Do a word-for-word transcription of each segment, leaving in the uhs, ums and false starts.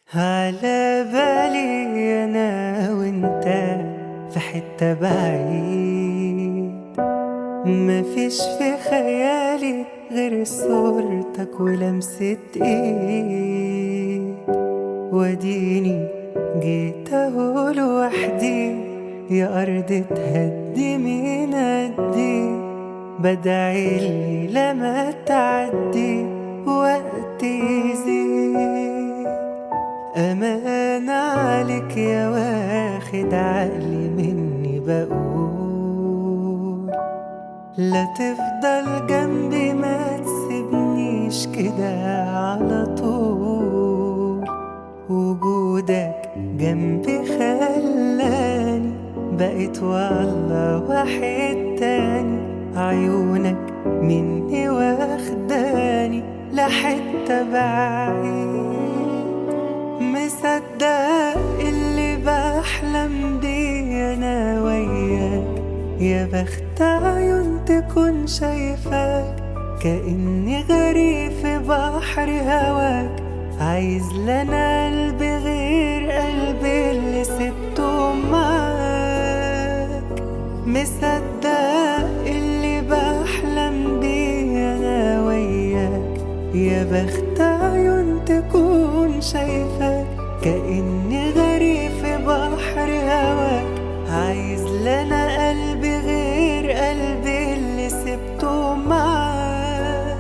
على بالي أنا وأنت في حتة بعيد، مفيش في خيالي غير صورتك ولمسة إيد. وديني جيت أهو لوحدي، يا أرض تهدي من قدي، بدعي اللي لما تعدي وقت يزيد. أمان عليك يا واخد عقلي مني، بقول لا تفضل جنبي ما تسيبنيش كده على طول. وجودك جنبي خلاني بقيت والله واحد تاني، عيونك مني واخداني لحتة بعيد. مصدق اللي بحلم بيه أنا وياك، يا بخت عيون تكون شايفاك، كأني غريب في بحر هواك، عايز لنا قلبي غير قلبي اللي سبته معاك. مصدق اللي بحلم بيه أنا وياك، يا بخت عيون تكون شايفاك، كأني غريب في بحر هواك، عايز لنا قلبي غير قلبي اللي سبته معاك.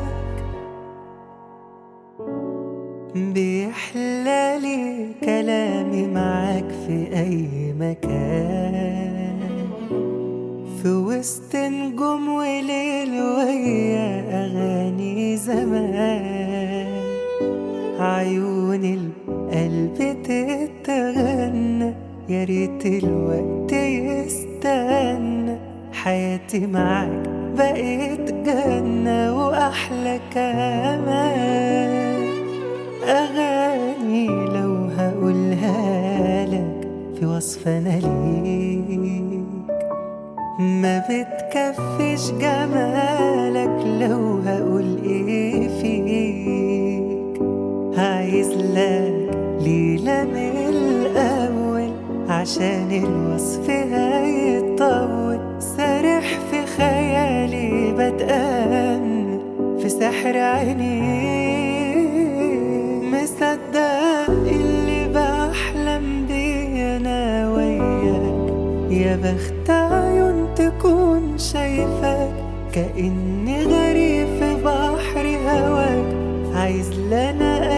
بيحلالي كلامي معاك في أي مكان، في وسط نجوم وليل ويا أغاني زمان، عيون القلب تتغنى، يا ريت الوقت يستنى، حياتي معاك بقيت جنة وأحلى كمان. أغاني لو هقولها لك في وصف أنا ليك، ما بتكفيش جمالك لو هقول ايه فيك. عايز لك ليلة من الأول عشان الوصف هيطول، سارح في خيالي بتأمل في سحر عينيك. مصدق اللي بحلم بيه أنا وياك، يا بخت عيون تكون شايفاك، كأني غريب في بحر هواك، عايز لنا